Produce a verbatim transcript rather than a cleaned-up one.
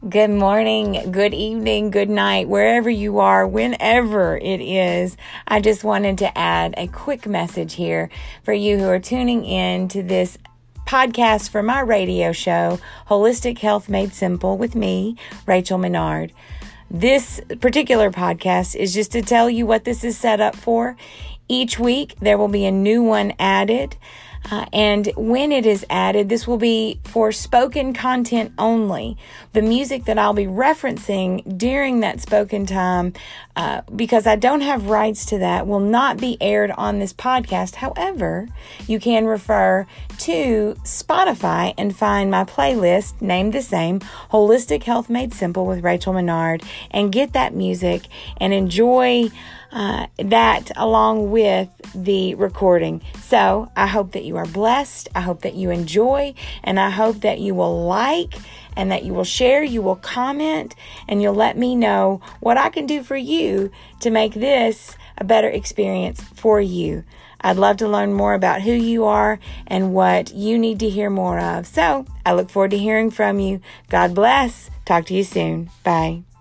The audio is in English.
Good morning, good evening, good night, wherever you are, whenever it is. I just wanted to add a quick message here for you who are tuning in to this podcast for my radio show, Holistic Health Made Simple, with me, Rachel Menard. This particular podcast is just to tell you what this is set up for. Each week, there will be a new one added. Uh, and when it is added, this will be for spoken content only. The music that I'll be referencing during that spoken time, uh, because I don't have rights to that, will not be aired on this podcast. However, you can refer to Spotify and find my playlist named the same, Holistic Health Made Simple with Rachel Menard, and get that music and enjoy Uh, that along with the recording. So I hope that you are blessed. I hope that you enjoy, and I hope that you will like and that you will share, you will comment, and you'll let me know what I can do for you to make this a better experience for you. I'd love to learn more about who you are and what you need to hear more of. So I look forward to hearing from you. God bless. Talk to you soon. Bye.